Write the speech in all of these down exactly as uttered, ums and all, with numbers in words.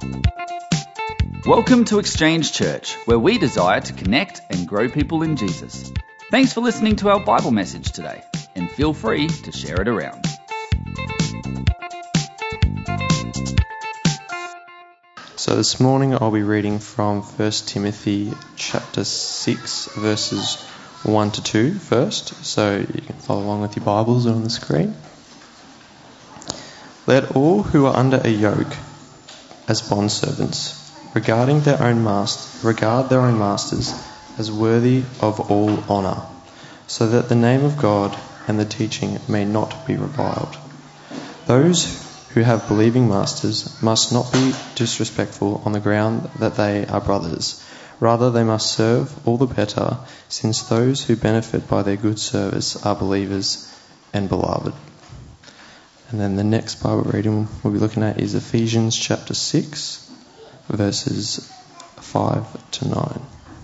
Welcome to Exchange Church, where we desire to connect and grow people in Jesus. Thanks for listening to our Bible message today, and feel free to share it around. So this morning I'll be reading from First Timothy chapter six, verses one to two first, so you can follow along with your Bibles on the screen. Let all who are under a yoke as bondservants, regarding their own master, regard their own masters as worthy of all honour, so that the name of God and the teaching may not be reviled. Those who have believing masters must not be disrespectful on the ground that they are brothers. Rather, they must serve all the better, since those who benefit by their good service are believers and beloved. And then the next Bible reading we'll be looking at is Ephesians chapter six, verses five to nine.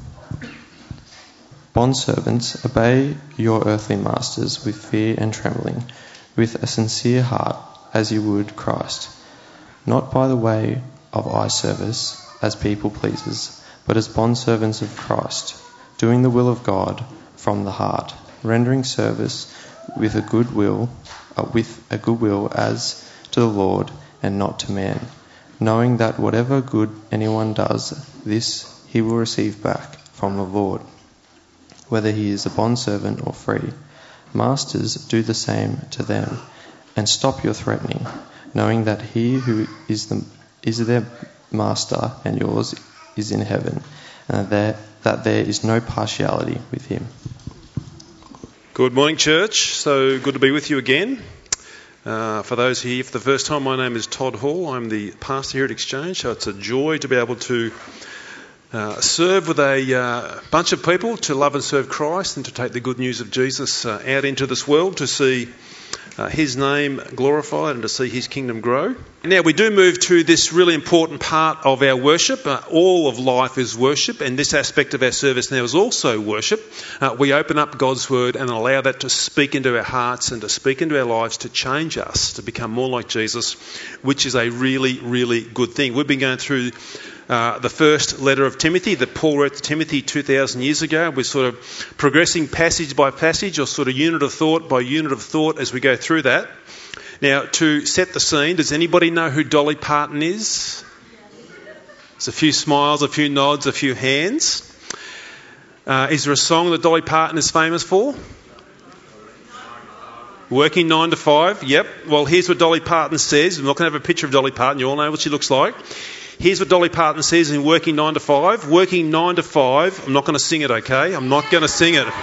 Bondservants, obey your earthly masters with fear and trembling, with a sincere heart, as you would Christ, not by the way of eye service as people pleasers, but as bondservants of Christ, doing the will of God from the heart, rendering service with a good will, uh, with a good will as to the Lord and not to man, knowing that whatever good anyone does, this he will receive back from the Lord, whether he is a bondservant or free. Masters, do the same to them, and stop your threatening, knowing that he who is the is their master and yours is in heaven, and that, that there is no partiality with him. Good morning, church. So good to be with you again. Uh, for those here for the first time, my name is Todd Hall. I'm the pastor here at Exchange, so it's a joy to be able to uh, serve with a uh, bunch of people to love and serve Christ and to take the good news of Jesus uh, out into this world to see uh, his name glorified and to see his kingdom grow. Now, we do move to this really important part of our worship. Uh, all of life is worship, and this aspect of our service now is also worship. Uh, we open up God's word and allow that to speak into our hearts and to speak into our lives to change us, to become more like Jesus, which is a really, really good thing. We've been going through uh, the first letter of Timothy that Paul wrote to Timothy two thousand years ago. We're sort of progressing passage by passage, or sort of unit of thought by unit of thought as we go through that. Now, to set the scene, does anybody know who Dolly Parton is? There's a few smiles, a few nods, a few hands. Uh, is there a song that Dolly Parton is famous for? Working nine to five. Yep. Well, here's what Dolly Parton says. I'm not going to have a picture of Dolly Parton. You all know what she looks like. Here's what Dolly Parton says in Working nine to five. Working nine to five. I'm not going to sing it, okay? I'm not going to sing it.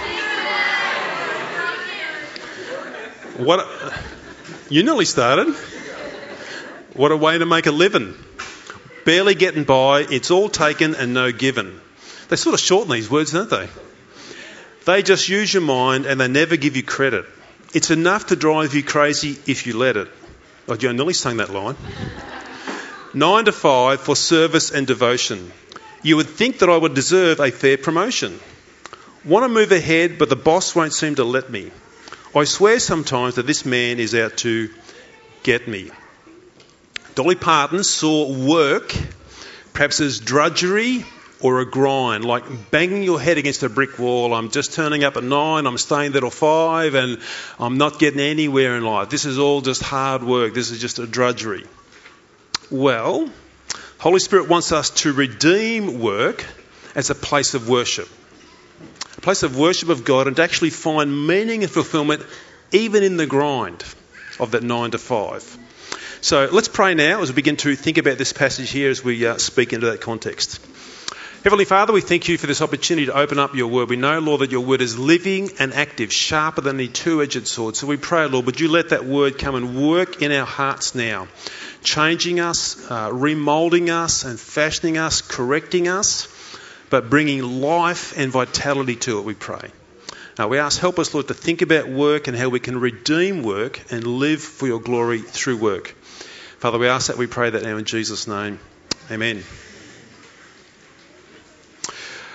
What? You nearly started. What a way to make a living. Barely getting by, it's all taken and no given. They sort of shorten these words, don't they? They just use your mind and they never give you credit. It's enough to drive you crazy if you let it. Oh, I nearly sang that line. Nine to five for service and devotion. You would think that I would deserve a fair promotion. Want to move ahead, but the boss won't seem to let me. I swear sometimes that this man is out to get me. Dolly Parton saw work perhaps as drudgery or a grind, like banging your head against a brick wall. I'm just turning up at nine, I'm staying there till five, and I'm not getting anywhere in life. This is all just hard work. This is just a drudgery. Well, Holy Spirit wants us to redeem work as a place of worship. A place of worship of God, and to actually find meaning and fulfilment even in the grind of that nine to five. So let's pray now as we begin to think about this passage here as we uh, speak into that context. Heavenly Father, we thank you for this opportunity to open up your word. We know, Lord, that your word is living and active, sharper than a two-edged sword. So we pray, Lord, would you let that word come and work in our hearts now, changing us, uh, remoulding us and fashioning us, correcting us, but bringing life and vitality to it, we pray. Now we ask, help us, Lord, to think about work and how we can redeem work and live for your glory through work. Father, we ask that, we pray that now in Jesus' name. Amen.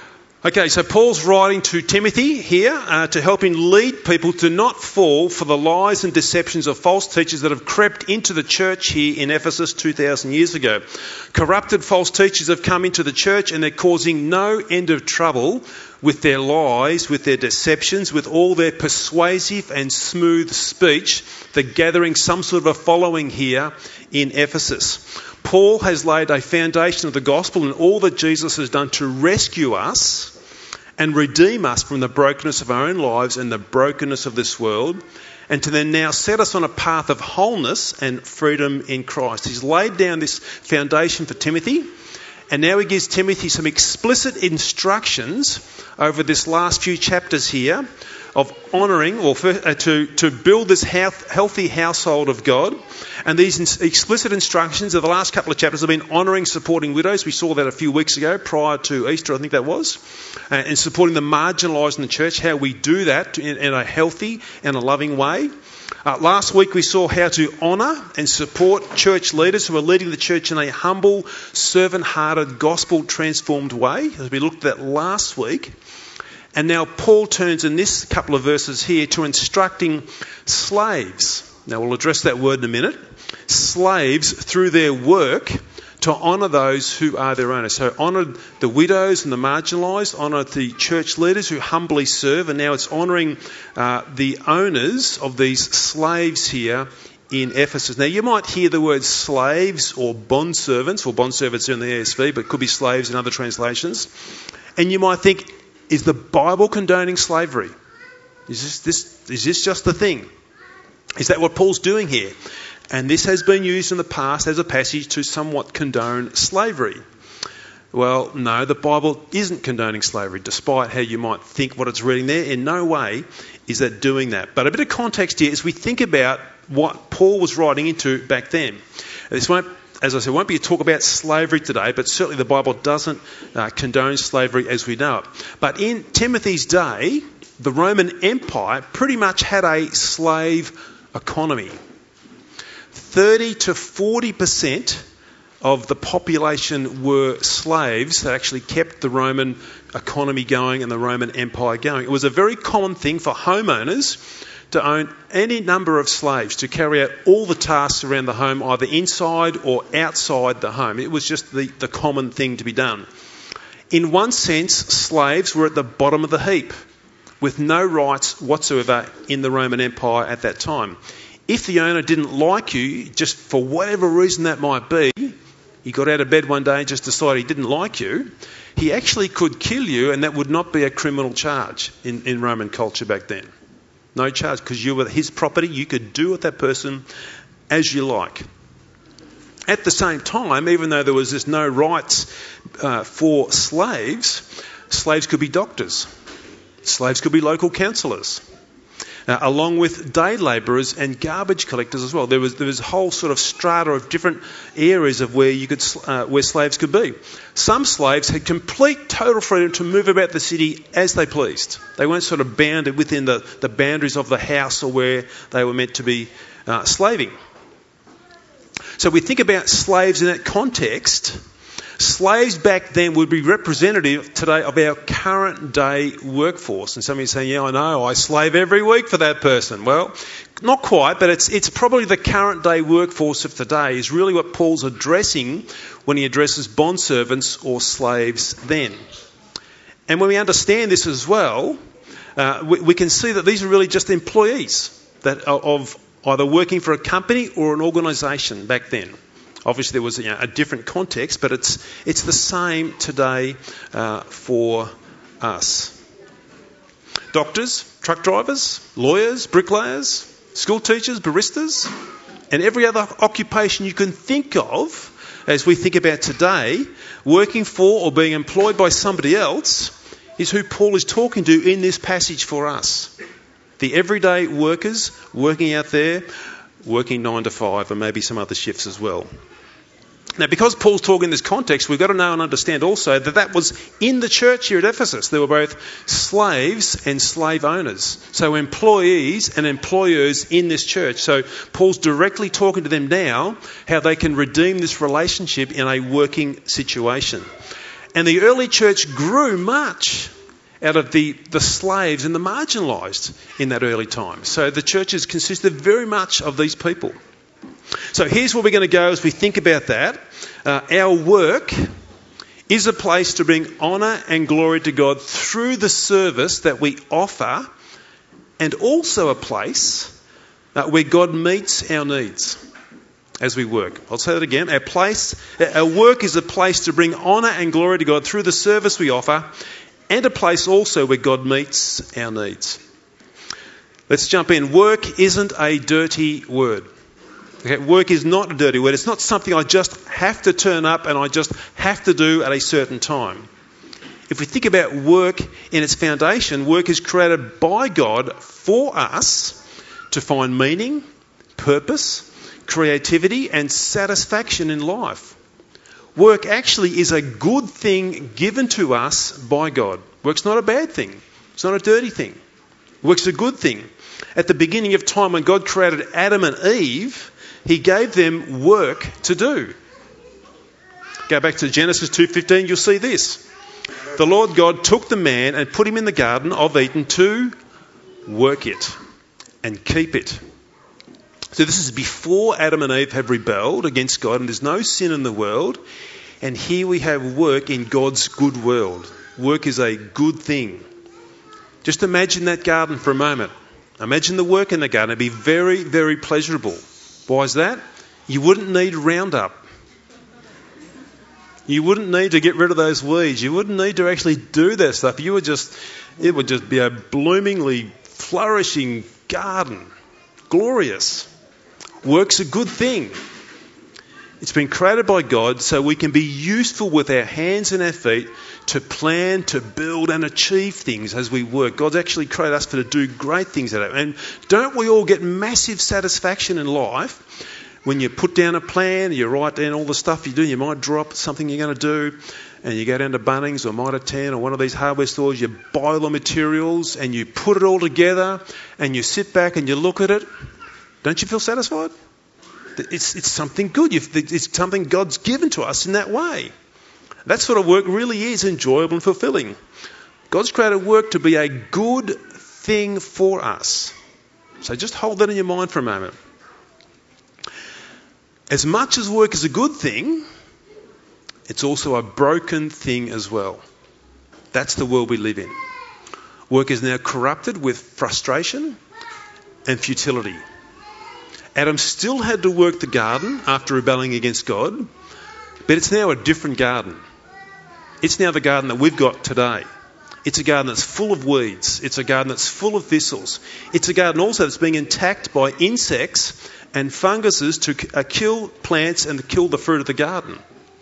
Okay, so Paul's writing to Timothy here uh, to help him lead people to not fall for the lies and deceptions of false teachers that have crept into the church here in Ephesus two thousand years ago. Corrupted false teachers have come into the church and they're causing no end of trouble with their lies, with their deceptions, with all their persuasive and smooth speech. They're gathering some sort of a following here in Ephesus. Paul has laid a foundation of the gospel and all that Jesus has done to rescue us and redeem us from the brokenness of our own lives and the brokenness of this world, and to then now set us on a path of wholeness and freedom in Christ. He's laid down this foundation for Timothy, and now he gives Timothy some explicit instructions over this last few chapters here of honouring or for, uh, to, to build this health, healthy household of God. And these in, explicit instructions of the last couple of chapters have been honouring, supporting widows. We saw that a few weeks ago prior to Easter, I think that was. Uh, and supporting the marginalised in the church, how we do that in, in a healthy and a loving way. Uh, last week we saw how to honour and support church leaders who are leading the church in a humble, servant-hearted, gospel-transformed way, as we looked at last week. And now Paul turns in this couple of verses here to instructing slaves. Now we'll address that word in a minute. Slaves, through their work, to honour those who are their owners. So honour the widows and the marginalised, honour the church leaders who humbly serve, and now it's honouring uh, the owners of these slaves here in Ephesus. Now you might hear the word slaves or bondservants, or bondservants in the E S V, but it could be slaves in other translations. And you might think, is the Bible condoning slavery? Is this, this, is this just the thing? Is that what Paul's doing here? And this has been used in the past as a passage to somewhat condone slavery. Well, no, the Bible isn't condoning slavery, despite how you might think what it's reading there. In no way is that doing that. But a bit of context here as we think about what Paul was writing into back then. This won't, as I said, won't be a talk about slavery today, but certainly the Bible doesn't uh, condone slavery as we know it. But in Timothy's day, the Roman Empire pretty much had a slave economy. thirty to forty percent of the population were slaves that actually kept the Roman economy going and the Roman Empire going. It was a very common thing for homeowners to own any number of slaves to carry out all the tasks around the home, either inside or outside the home. It was just the, the common thing to be done. In one sense, slaves were at the bottom of the heap, with no rights whatsoever in the Roman Empire at that time. If the owner didn't like you, just for whatever reason that might be, he got out of bed one day and just decided he didn't like you, he actually could kill you, and that would not be a criminal charge in, in Roman culture back then. No charge, because you were his property. You could do with that person as you like. At the same time, even though there was this no rights uh, for slaves, slaves could be doctors. Slaves could be local councillors, uh, along with day labourers and garbage collectors as well. There was there was a whole sort of strata of different areas of where you could uh, where slaves could be. Some slaves had complete, total freedom to move about the city as they pleased. They weren't sort of bounded within the, the boundaries of the house or where they were meant to be uh, slaving. So we think about slaves in that context. Slaves back then would be representative today of our current day workforce. And some of you are saying, yeah, I know, I slave every week for that person. Well, not quite, but it's it's probably the current day workforce of today is really what Paul's addressing when he addresses bondservants or slaves then. And when we understand this as well, uh, we, we can see that these are really just employees that are of either working for a company or an organisation back then. Obviously, there was you know, a different context, but it's it's the same today uh, for us. Doctors, truck drivers, lawyers, bricklayers, school teachers, baristas, and every other occupation you can think of as we think about today, working for or being employed by somebody else is who Paul is talking to in this passage for us. The everyday workers working out there, working nine to five and maybe some other shifts as well. Now, because Paul's talking in this context, we've got to know and understand also that that was in the church here at Ephesus. There were both slaves and slave owners. So employees and employers in this church. So Paul's directly talking to them now how they can redeem this relationship in a working situation. And the early church grew much out of the, the slaves and the marginalised in that early time. So the churches consisted very much of these people. So here's where we're going to go as we think about that. Uh, our work is a place to bring honour and glory to God through the service that we offer, and also a place uh, where God meets our needs as we work. I'll say that again. Our place, our work is a place to bring honour and glory to God through the service we offer, and a place also where God meets our needs. Let's jump in. Work isn't a dirty word. Okay, work is not a dirty word. It's not something I just have to turn up and I just have to do at a certain time. If we think about work in its foundation, work is created by God for us to find meaning, purpose, creativity and satisfaction in life. Work actually is a good thing given to us by God. Work's not a bad thing. It's not a dirty thing. Work's a good thing. At the beginning of time, when God created Adam and Eve, he gave them work to do. Go back to Genesis two fifteen, you'll see this. The Lord God took the man and put him in the Garden of Eden to work it and keep it. So this is before Adam and Eve have rebelled against God and there's no sin in the world. And here we have work in God's good world. Work is a good thing. Just imagine that garden for a moment. Imagine the work in the garden. It'd be very, very pleasurable. Why is that? You wouldn't need Roundup. You wouldn't need to get rid of those weeds. You wouldn't need to actually do that stuff. You would just, it would just be a bloomingly flourishing garden. Glorious. Work's a good thing. It's been created by God so we can be useful with our hands and our feet to plan, to build and achieve things as we work. God's actually created us for to do great things at it. And don't we all get massive satisfaction in life when you put down a plan, you write down all the stuff you do, you might drop something you're going to do, and you go down to Bunnings or Mitre ten or one of these hardware stores, you buy all the materials and you put it all together and you sit back and you look at it. Don't you feel satisfied? It's, it's something good. You've, it's something God's given to us in that way. That sort of work really is enjoyable and fulfilling. God's created work to be a good thing for us. So just hold that in your mind for a moment. As much as work is a good thing, it's also a broken thing as well. That's the world we live in. Work is now corrupted with frustration and futility. Adam still had to work the garden after rebelling against God, but it's now a different garden. It's now the garden that we've got today. It's a garden that's full of weeds. It's a garden that's full of thistles. It's a garden also that's being attacked by insects and funguses to uh, kill plants and kill the fruit of the garden.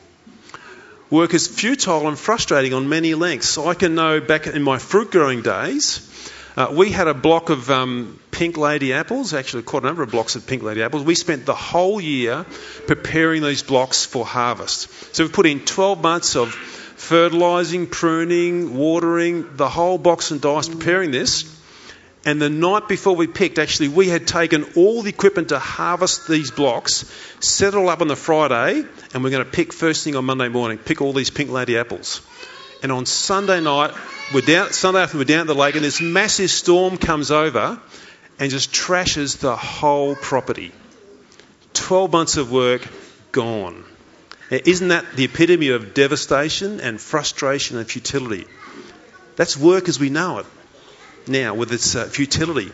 Work is futile and frustrating on many lengths. So I can know back in my fruit growing days, uh, we had a block of um, pink lady apples, actually quite a number of blocks of pink lady apples. We spent the whole year preparing these blocks for harvest. So we put in twelve months of fertilising, pruning, watering, the whole box and dice preparing this. And the night before we picked, actually, we had taken all the equipment to harvest these blocks, set it all up on the Friday, and we're going to pick first thing on Monday morning, pick all these pink lady apples. And on Sunday night, we're down, Sunday afternoon, we're down at the lake, and this massive storm comes over and just trashes the whole property. Twelve months of work gone. Now, isn't that the epitome of devastation and frustration and futility? That's work as we know it now, with its uh, futility.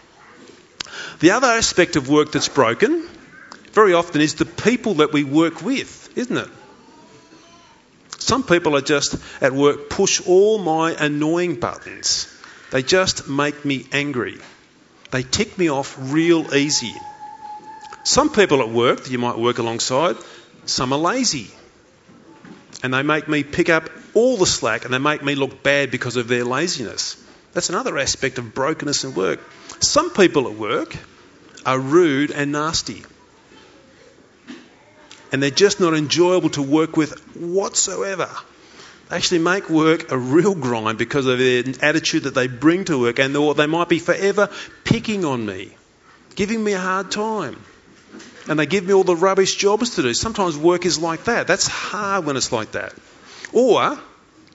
The other aspect of work that's broken very often is the people that we work with, isn't it? Some people are just at work push all my annoying buttons. They just make me angry. They tick me off real easy. Some people at work that you might work alongside, some are lazy. And they make me pick up all the slack and they make me look bad because of their laziness. That's another aspect of brokenness in work. Some people at work are rude and nasty. And they're just not enjoyable to work with whatsoever. They actually make work a real grind because of their attitude that they bring to work, and they might be forever picking on me, giving me a hard time. And they give me all the rubbish jobs to do. Sometimes work is like that. That's hard when it's like that. Or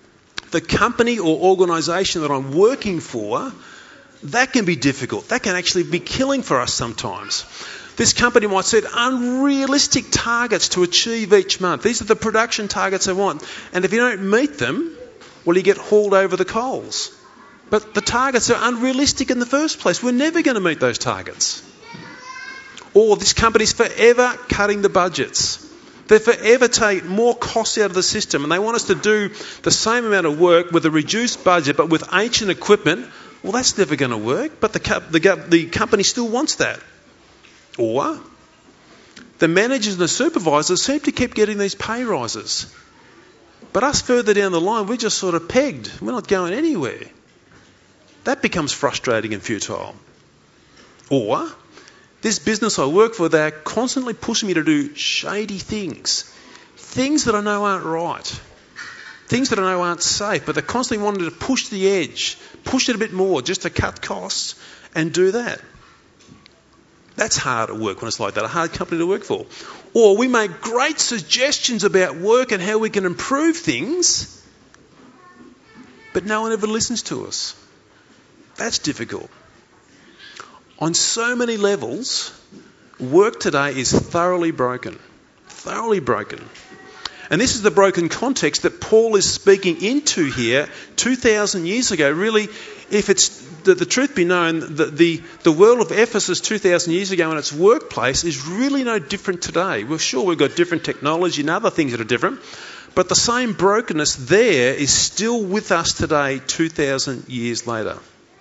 the company or organisation that I'm working for, that can be difficult. That can actually be killing for us sometimes. This company might set unrealistic targets to achieve each month. These are the production targets they want. And if you don't meet them, well, you get hauled over the coals. But the targets are unrealistic in the first place. We're never going to meet those targets. Or this company's forever cutting the budgets. They're forever taking more costs out of the system, and they want us to do the same amount of work with a reduced budget but with ancient equipment. Well, that's never going to work, but the, the, the company still wants that. Or the managers and the supervisors seem to keep getting these pay rises. But us further down the line, we're just sort of pegged. We're not going anywhere. That becomes frustrating and futile. Or this business I work for, they're constantly pushing me to do shady things. Things that I know aren't right. Things that I know aren't safe, but they're constantly wanting to push the edge, push it a bit more just to cut costs and do that. That's hard at work when it's like that, a hard company to work for. Or we make great suggestions about work and how we can improve things, but no one ever listens to us. That's difficult. On so many levels, work today is thoroughly broken. Thoroughly broken. And this is the broken context that Paul is speaking into here two thousand years ago. Really, if it's the, the truth be known, the, the, the world of Ephesus two thousand years ago and its workplace is really no different today. We're sure we've got different technology and other things that are different, but the same brokenness there is still with us today two thousand years later.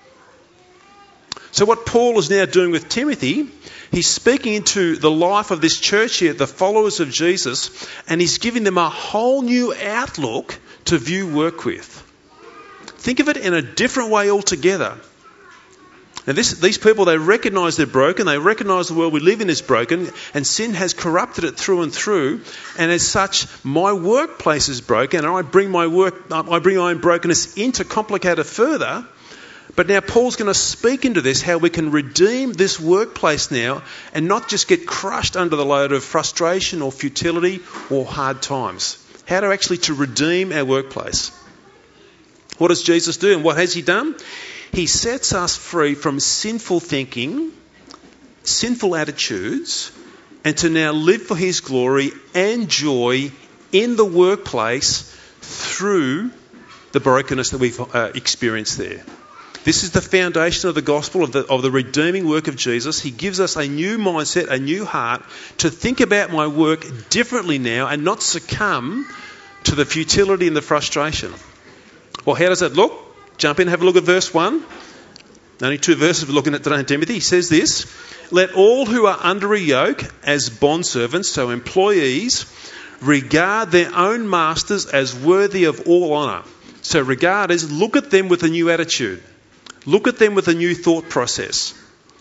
So what Paul is now doing with Timothy, he's speaking into the life of this church here, the followers of Jesus, and he's giving them a whole new outlook to view work with. Think of it in a different way altogether. Now this, these people, they recognise they're broken, they recognise the world we live in is broken, and sin has corrupted it through and through, and as such, my workplace is broken, and I bring my work, I bring my own brokenness in to complicate it further. But now Paul's going to speak into this, how we can redeem this workplace now and not just get crushed under the load of frustration or futility or hard times. How to actually to redeem our workplace. What does Jesus do and what has he done? He sets us free from sinful thinking, sinful attitudes, and to now live for his glory and joy in the workplace through the brokenness that we've uh, experienced there. This is the foundation of the gospel, of the, of the redeeming work of Jesus. He gives us a new mindset, a new heart to think about my work differently now and not succumb to the futility and the frustration. Well, how does that look? Jump in, have a look at verse one. Only two verses we're looking at today in Timothy. He says this: let all who are under a yoke as bondservants, so employees, regard their own masters as worthy of all honour. So regard is look at them with a new attitude. Look at them with a new thought process,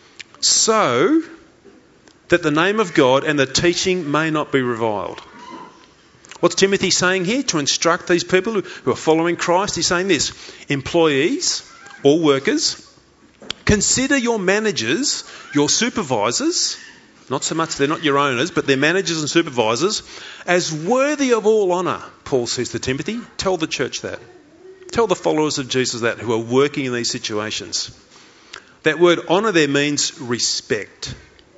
so that the name of God and the teaching may not be reviled. What's Timothy saying here? To instruct these people who are following Christ, he's saying this: employees or workers, consider your managers, your supervisors, not so much they're not your owners, but they're managers and supervisors, as worthy of all honour, Paul says to Timothy. Tell the church that. Tell the followers of Jesus that who are working in these situations. That word honour there means respect.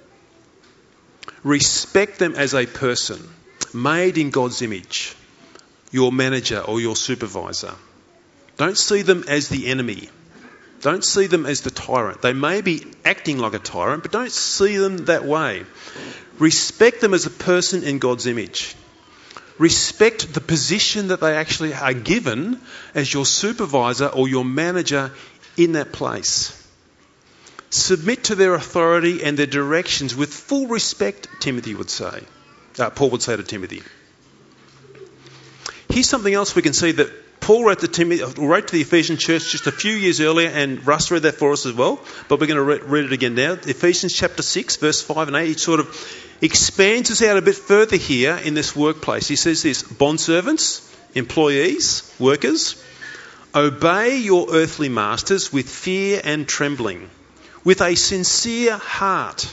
Respect them as a person, made in God's image, your manager or your supervisor. Don't see them as the enemy. Don't see them as the tyrant. They may be acting like a tyrant, but don't see them that way. Respect them as a person in God's image. Respect the position that they actually are given as your supervisor or your manager in that place. Submit to their authority and their directions with full respect, Timothy would say. Uh, Paul would say to Timothy. Here's something else we can see that Paul wrote to, Timothy, wrote to the Ephesian church just a few years earlier, and Russ read that for us as well, but we're going to re- read it again now. Ephesians chapter six, verse five and eight, he sort of expands us out a bit further here in this workplace. He says this: bondservants, employees, workers, obey your earthly masters with fear and trembling, with a sincere heart.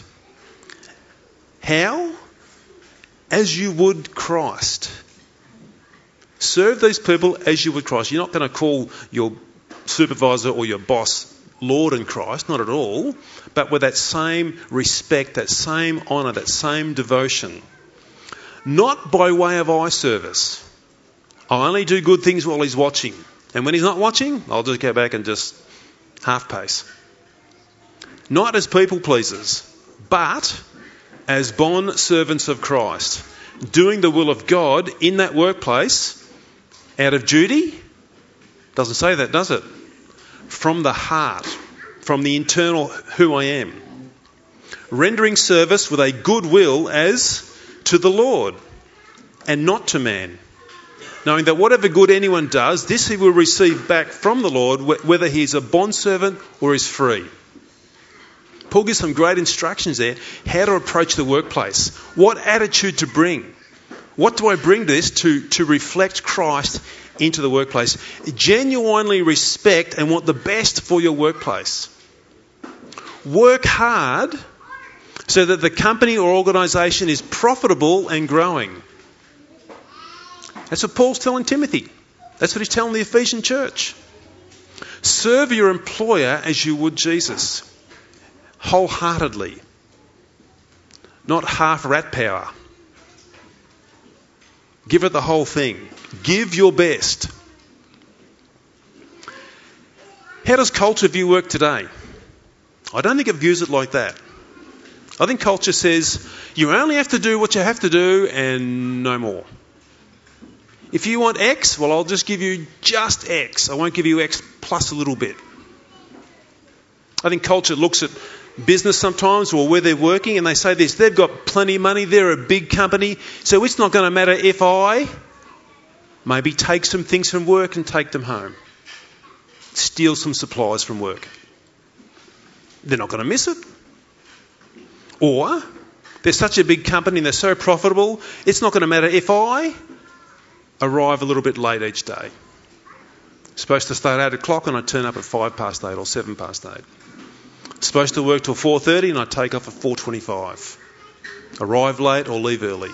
How? As you would Christ. serve these people as you would Christ. You're not going to call your supervisor or your boss Lord in Christ, not at all, but with that same respect, that same honour, that same devotion. Not by way of eye service. I only do good things while he's watching. And when he's not watching, I'll just go back and just half pace. Not as people pleasers, but as bond servants of Christ, doing the will of God in that workplace out of duty. Doesn't say that, does it? From the heart, from the internal who I am. Rendering service with a good will as to the Lord and not to man. Knowing that whatever good anyone does, this he will receive back from the Lord, whether he is a bondservant or is free. Paul gives some great instructions there, how to approach the workplace, what attitude to bring. What do I bring this to, to reflect Christ into the workplace? Genuinely respect and want the best for your workplace. Work hard so that the company or organisation is profitable and growing. That's what Paul's telling Timothy. That's what he's telling the Ephesian church. Serve your employer as you would Jesus. Wholeheartedly. Not half rat power. Give it the whole thing. Give your best. How does culture view work today? I don't think it views it like that. I think culture says you only have to do what you have to do and no more. If you want X, well, I'll just give you just X. I won't give you X plus a little bit. I think culture looks at business sometimes or where they're working and they say this, they've got plenty of money, they're a big company, so it's not going to matter if I maybe take some things from work and take them home. Steal some supplies from work. They're not going to miss it. Or they're such a big company and they're so profitable, it's not going to matter if I arrive a little bit late each day. Supposed to start at eight o'clock and I turn up at five past eight or seven past eight. Supposed to work till four thirty and I take off at four twenty-five. Arrive late or leave early.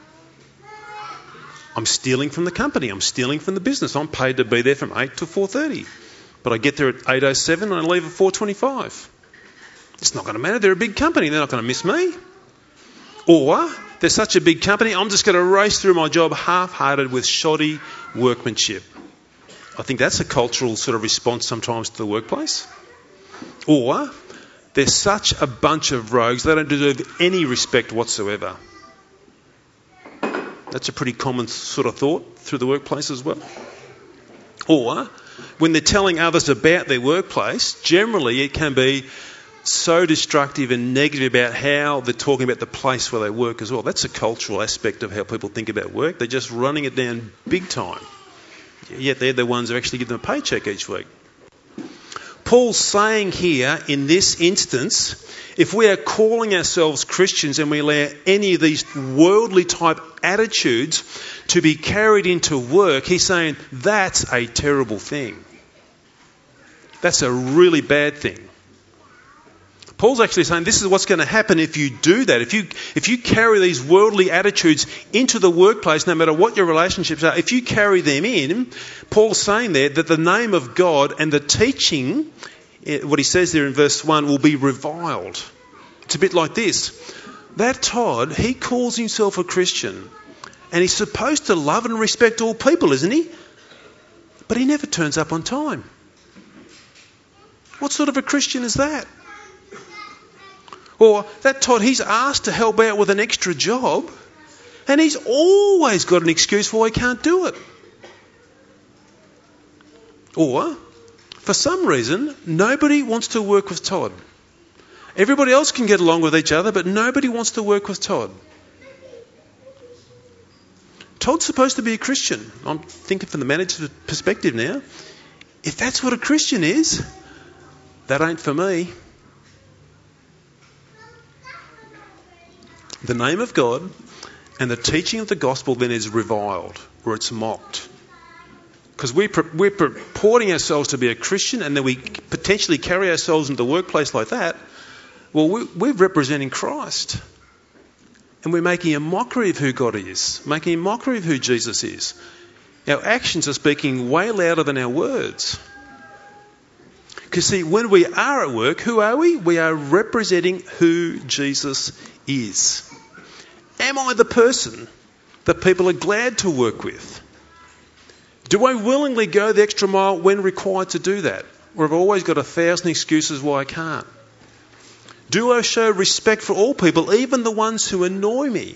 I'm stealing from the company. I'm stealing from the business. I'm paid to be there from eight to four thirty. But I get there at eight oh seven and I leave at four twenty-five. It's not going to matter. They're a big company. They're not going to miss me. Or they're such a big company, I'm just going to race through my job half-hearted with shoddy workmanship. I think that's a cultural sort of response sometimes to the workplace. Or they're such a bunch of rogues, they don't deserve any respect whatsoever. That's a pretty common sort of thought through the workplace as well. Or when they're telling others about their workplace, generally it can be so destructive and negative about how they're talking about the place where they work as well. That's a cultural aspect of how people think about work. They're just running it down big time. Yet they're the ones who actually give them a paycheck each week. Paul's saying here in this instance, if we are calling ourselves Christians and we allow any of these worldly type attitudes to be carried into work, he's saying that's a terrible thing. That's a really bad thing. Paul's actually saying this is what's going to happen if you do that. If you if you carry these worldly attitudes into the workplace, no matter what your relationships are, if you carry them in, Paul's saying there that the name of God and the teaching, what he says there in verse one, will be reviled. It's a bit like this. That Todd, he calls himself a Christian and he's supposed to love and respect all people, isn't he? But he never turns up on time. What sort of a Christian is that? Or that Todd, he's asked to help out with an extra job and he's always got an excuse for why he can't do it. Or, for some reason, nobody wants to work with Todd. Everybody else can get along with each other, but nobody wants to work with Todd. Todd's supposed to be a Christian. I'm thinking from the manager's perspective now. If that's what a Christian is, that ain't for me. The name of God and the teaching of the gospel then is reviled or it's mocked. Because we're, we're purporting ourselves to be a Christian and then we potentially carry ourselves into the workplace like that. Well, we, we're representing Christ. And we're making a mockery of who God is, making a mockery of who Jesus is. Our actions are speaking way louder than our words. Because see, when we are at work, who are we? We are representing who Jesus is. Am I the person that people are glad to work with? Do I willingly go the extra mile when required to do that? Or have I always got a thousand excuses why I can't? Do I show respect for all people, even the ones who annoy me?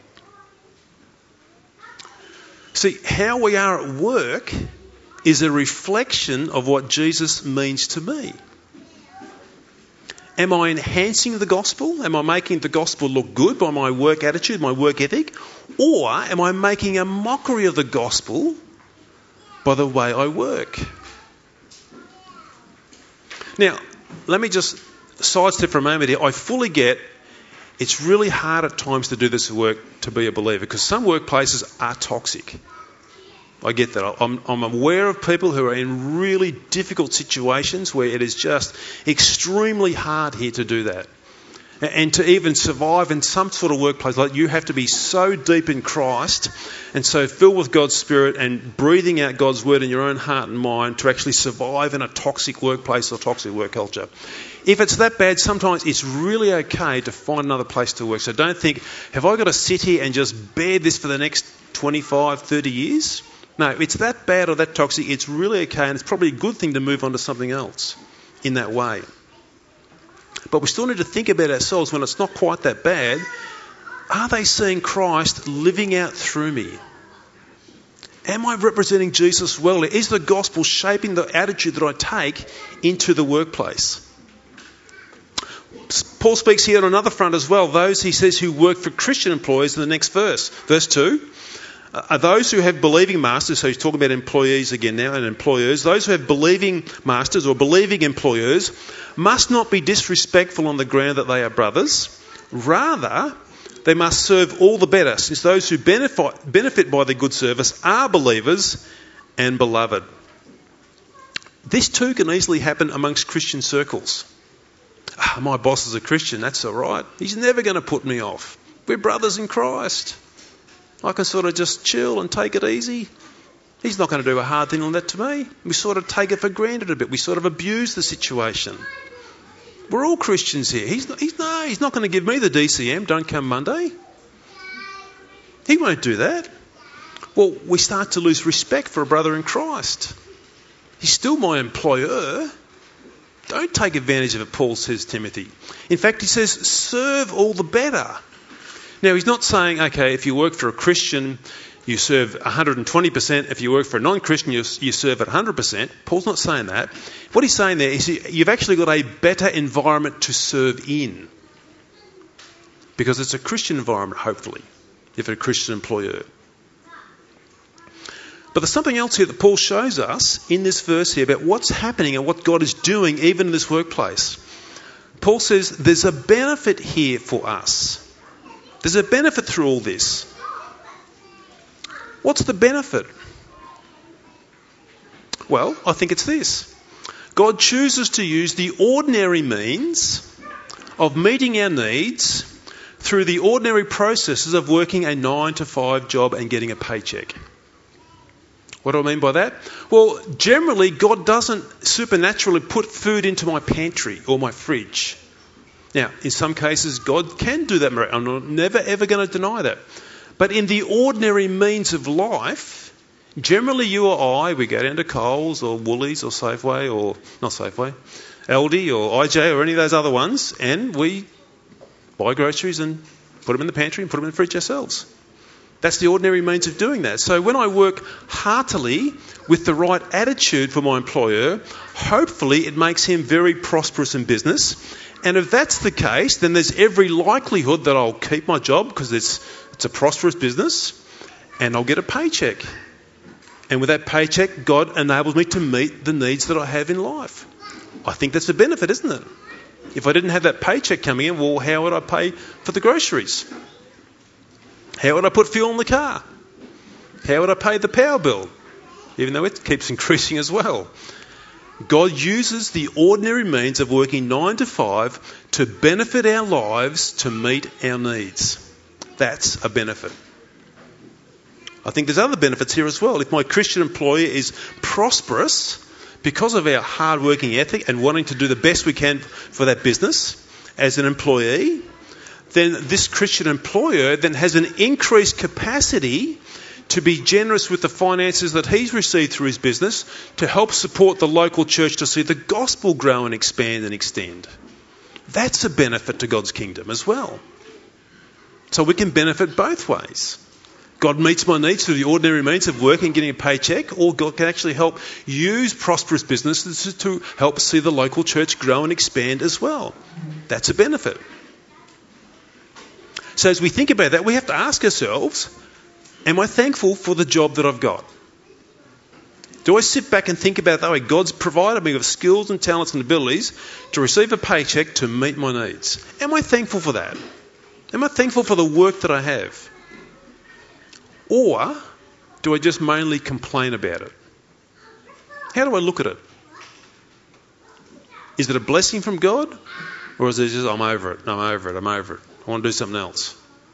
See, how we are at work is a reflection of what Jesus means to me. Am I enhancing the gospel? Am I making the gospel look good by my work attitude, my work ethic? Or am I making a mockery of the gospel by the way I work? Now, let me just sidestep for a moment here. I fully get it's really hard at times to do this work to be a believer because some workplaces are toxic. I get that. I'm, I'm aware of people who are in really difficult situations where it is just extremely hard here to do that. And to even survive in some sort of workplace, like you have to be so deep in Christ and so filled with God's Spirit and breathing out God's word in your own heart and mind to actually survive in a toxic workplace or toxic work culture. If it's that bad, sometimes it's really okay to find another place to work. So don't think, have I got to sit here and just bear this for the next twenty-five, thirty years? No, if it's that bad or that toxic, it's really okay, and it's probably a good thing to move on to something else in that way. But we still need to think about ourselves when it's not quite that bad. Are they seeing Christ living out through me? Am I representing Jesus well? Is the gospel shaping the attitude that I take into the workplace? Paul speaks here on another front as well. Those, he says, who work for Christian employers in the next verse. Verse two. Are those who have believing masters, so he's talking about employees again now and employers, those who have believing masters or believing employers must not be disrespectful on the ground that they are brothers. Rather, they must serve all the better, since those who benefit, benefit by their good service are believers and beloved. This too can easily happen amongst Christian circles. Ah, my boss is a Christian, that's all right. He's never going to put me off. We're brothers in Christ. I can sort of just chill and take it easy. He's not going to do a hard thing on that to me. We sort of take it for granted a bit. We sort of abuse the situation. We're all Christians here. He's not, he's, no, he's not going to give me the D C M, don't come Monday. He won't do that. Well, we start to lose respect for a brother in Christ. He's still my employer. Don't take advantage of it, Paul says to Timothy. In fact, he says, serve all the better. Now, he's not saying, okay, if you work for a Christian, you serve one hundred twenty percent. If you work for a non-Christian, you, you serve at one hundred percent. Paul's not saying that. What he's saying there is you've actually got a better environment to serve in. Because it's a Christian environment, hopefully, if you're a Christian employer. But there's something else here that Paul shows us in this verse here about what's happening and what God is doing even in this workplace. Paul says there's a benefit here for us. There's a benefit through all this. What's the benefit? Well, I think it's this. God chooses to use the ordinary means of meeting our needs through the ordinary processes of working a nine to five job and getting a paycheck. What do I mean by that? Well, generally, God doesn't supernaturally put food into my pantry or my fridge. Now, in some cases, God can do that. I'm never, ever going to deny that. But in the ordinary means of life, generally you or I, we go down to Coles or Woolies or Safeway or, not Safeway, Aldi or I J or any of those other ones, and we buy groceries and put them in the pantry and put them in the fridge ourselves. That's the ordinary means of doing that. So when I work heartily with the right attitude for my employer, hopefully it makes him very prosperous in business. And if that's the case, then there's every likelihood that I'll keep my job because it's it's a prosperous business and I'll get a paycheck. And with that paycheck, God enables me to meet the needs that I have in life. I think that's a benefit, isn't it? If I didn't have that paycheck coming in, well, how would I pay for the groceries? How would I put fuel in the car? How would I pay the power bill? Even though it keeps increasing as well. God uses the ordinary means of working nine to five to benefit our lives, to meet our needs. That's a benefit. I think there's other benefits here as well. If my Christian employer is prosperous because of our hard-working ethic and wanting to do the best we can for that business as an employee, then this Christian employer then has an increased capacity to be generous with the finances that he's received through his business to help support the local church to see the gospel grow and expand and extend. That's a benefit to God's kingdom as well. So we can benefit both ways. God meets my needs through the ordinary means of working and getting a paycheck, or God can actually help use prosperous businesses to help see the local church grow and expand as well. That's a benefit. So as we think about that, we have to ask ourselves, am I thankful for the job that I've got? Do I sit back and think about that way? God's provided me with skills and talents and abilities to receive a paycheck to meet my needs. Am I thankful for that? Am I thankful for the work that I have? Or do I just mainly complain about it? How do I look at it? Is it a blessing from God? Or is it just, I'm over it, I'm over it, I'm over it. I want to do something else.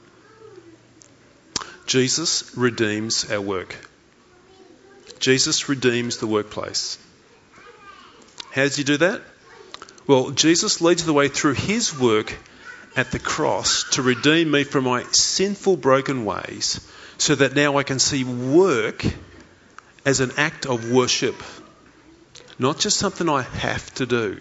Jesus redeems our work. Jesus redeems the workplace. How does he do that? Well, Jesus leads the way through his work at the cross to redeem me from my sinful, broken ways, so that now I can see work as an act of worship, not just something I have to do.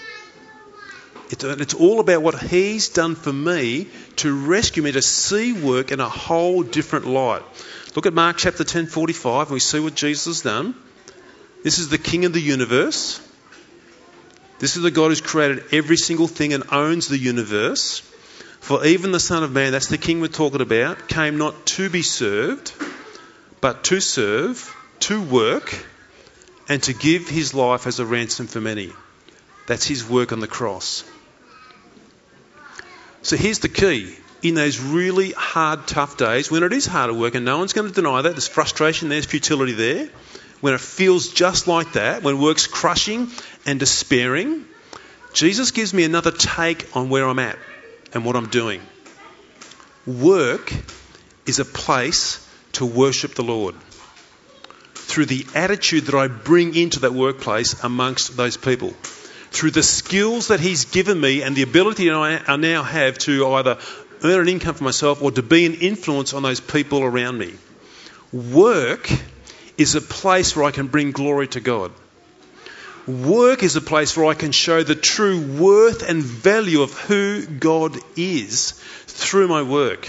It's all about what he's done for me to rescue me, to see work in a whole different light. Look at Mark chapter ten, forty-five, and we see what Jesus has done. This is the King of the universe. This is the God who's created every single thing and owns the universe. For even the Son of Man, that's the King we're talking about, came not to be served, but to serve, to work, and to give his life as a ransom for many. That's his work on the cross. So here's the key. In those really hard, tough days, when it is hard to work, and no one's going to deny that, there's frustration, there's futility there, when it feels just like that, when work's crushing and despairing, Jesus gives me another take on where I'm at and what I'm doing. Work is a place to worship the Lord through the attitude that I bring into that workplace amongst those people. Through the skills that he's given me and the ability I now have to either earn an income for myself or to be an influence on those people around me. Work is a place where I can bring glory to God. Work is a place where I can show the true worth and value of who God is through my work.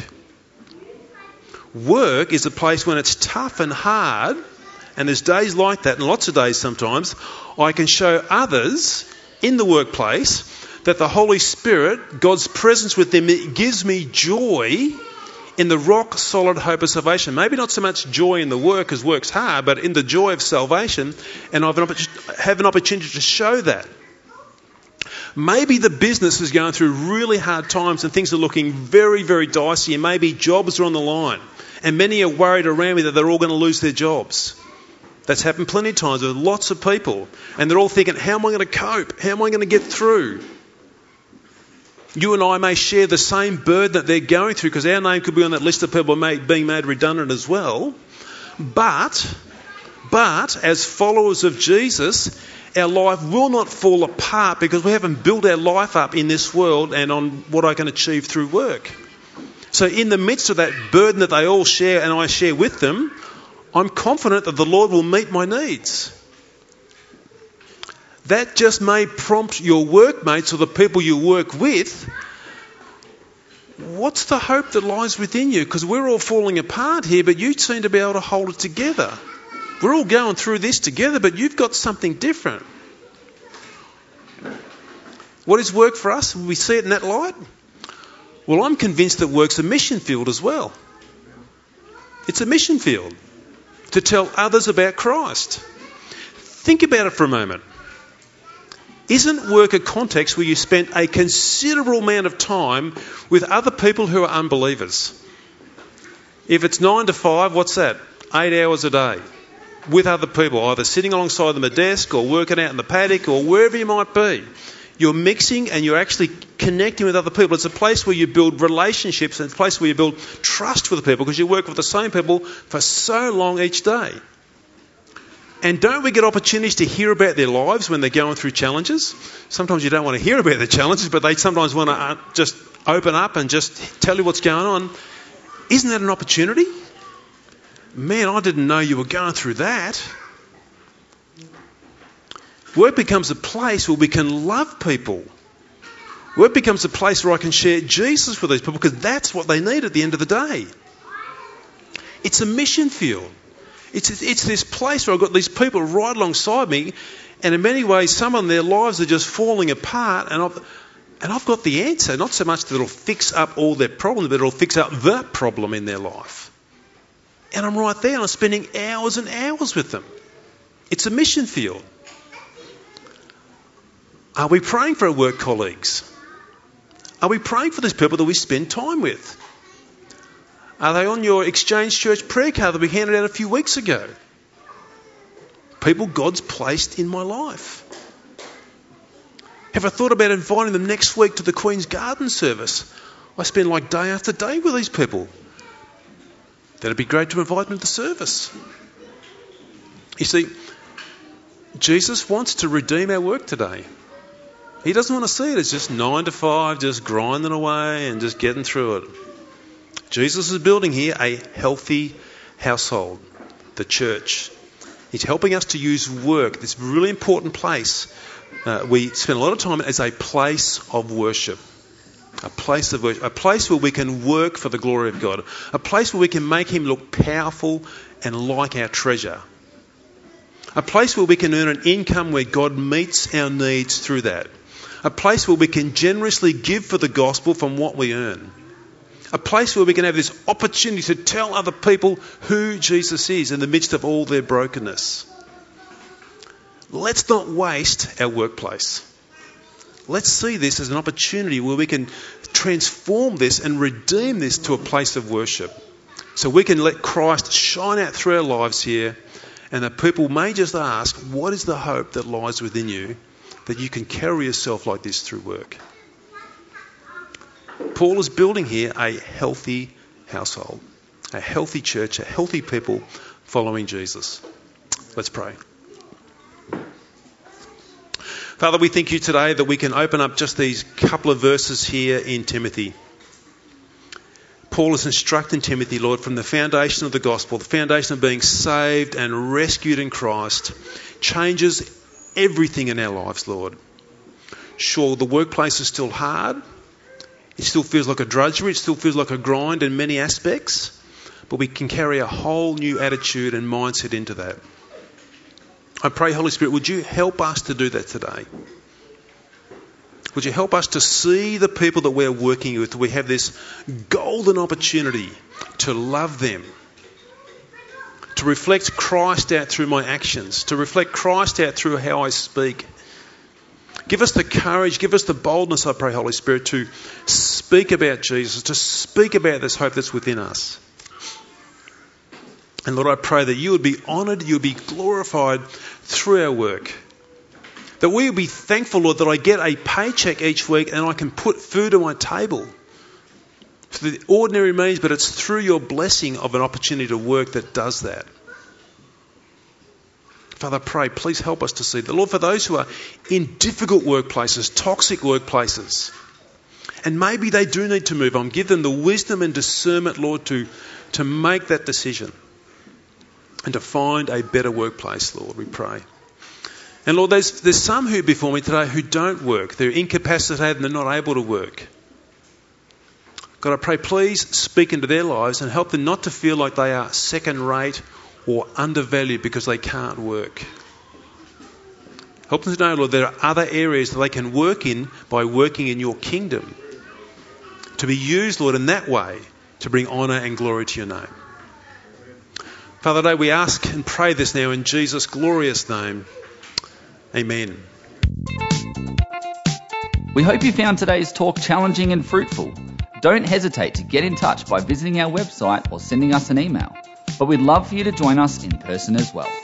Work is a place when it's tough and hard, and there's days like that, and lots of days sometimes, I can show others in the workplace that the Holy Spirit, God's presence with them, it gives me joy in the rock-solid hope of salvation. Maybe not so much joy in the work, because work's hard, but in the joy of salvation, and I have an, opp- have an opportunity to show that. Maybe the business is going through really hard times and things are looking very, very dicey, and maybe jobs are on the line, and many are worried around me that they're all going to lose their jobs. That's happened plenty of times with lots of people. And they're all thinking, how am I going to cope? How am I going to get through? You and I may share the same burden that they're going through, because our name could be on that list of people being made redundant as well. But, but as followers of Jesus, our life will not fall apart because we haven't built our life up in this world and on what I can achieve through work. So in the midst of that burden that they all share and I share with them, I'm confident that the Lord will meet my needs. That just may prompt your workmates or the people you work with. What's the hope that lies within you? Because we're all falling apart here, but you seem to be able to hold it together. We're all going through this together, but you've got something different. What is work for us? Will we see it in that light? Well, I'm convinced that work's a mission field as well. It's a mission field to tell others about Christ. Think about it for a moment. Isn't work a context where you spend a considerable amount of time with other people who are unbelievers? If it's nine to five, what's that? Eight hours a day with other people, either sitting alongside them at a desk or working out in the paddock or wherever you might be. You're mixing and you're actually connecting with other people. It's a place where you build relationships, and it's a place where you build trust with people because you work with the same people for so long each day. And don't we get opportunities to hear about their lives when they're going through challenges? Sometimes you don't want to hear about their challenges, but they sometimes want to just open up and just tell you what's going on. Isn't that an opportunity? Man, I didn't know you were going through that. Work becomes a place where we can love people. Work becomes a place where I can share Jesus with these people because that's what they need at the end of the day. It's a mission field. It's, it's this place where I've got these people right alongside me, and in many ways some of their lives are just falling apart, and I've, and I've got the answer. Not so much that it'll fix up all their problems, but it'll fix up the problem in their life. And I'm right there and I'm spending hours and hours with them. It's a mission field. Are we praying for our work colleagues? Are we praying for these people that we spend time with? Are they on your Exchange Church prayer card that we handed out a few weeks ago? People God's placed in my life. Have I thought about inviting them next week to the Queen's Garden service? I spend like day after day with these people. That'd be great to invite them to the service. You see, Jesus wants to redeem our work today. He doesn't want to see it as just nine to five, just grinding away and just getting through it. Jesus is building here a healthy household, the church. He's helping us to use work, this really important place. Uh, we spend a lot of time as a place of worship. A place of worship, a place where we can work for the glory of God. A place where we can make him look powerful and like our treasure. A place where we can earn an income where God meets our needs through that. A place where we can generously give for the gospel from what we earn. A place where we can have this opportunity to tell other people who Jesus is in the midst of all their brokenness. Let's not waste our workplace. Let's see this as an opportunity where we can transform this and redeem this to a place of worship. So we can let Christ shine out through our lives here, and that people may just ask, what is the hope that lies within you that you can carry yourself like this through work? Paul is building here a healthy household, a healthy church, a healthy people following Jesus. Let's pray. Father, we thank you today that we can open up just these couple of verses here in Timothy. Paul is instructing Timothy, Lord, from the foundation of the gospel, the foundation of being saved and rescued in Christ, changes everything in our lives, Lord. Sure, the workplace is still hard. It still feels like a drudgery. It still feels like a grind in many aspects. But we can carry a whole new attitude and mindset into that. I pray, Holy Spirit, would you help us to do that today? Would you help us to see the people that we're working with? We have this golden opportunity to love them, to reflect Christ out through my actions, to reflect Christ out through how I speak. Give us the courage, give us the boldness, I pray, Holy Spirit, to speak about Jesus, to speak about this hope that's within us. And Lord, I pray that you would be honoured, you would be glorified through our work. That we would be thankful, Lord, that I get a paycheck each week and I can put food on my table. For the ordinary means, but it's through your blessing of an opportunity to work that does that. Father, I pray, please help us to see that. Lord, for those who are in difficult workplaces, toxic workplaces, and maybe they do need to move on, give them the wisdom and discernment, Lord, to, to make that decision and to find a better workplace, Lord, we pray. And Lord, there's, there's some who before me today who don't work. They're incapacitated and they're not able to work. God, I pray, please speak into their lives and help them not to feel like they are second rate or undervalued because they can't work. Help them to know, Lord, there are other areas that they can work in by working in your kingdom. To be used, Lord, in that way to bring honour and glory to your name. Father, today we ask and pray this now in Jesus' glorious name. Amen. We hope you found today's talk challenging and fruitful. Don't hesitate to get in touch by visiting our website or sending us an email. But we'd love for you to join us in person as well.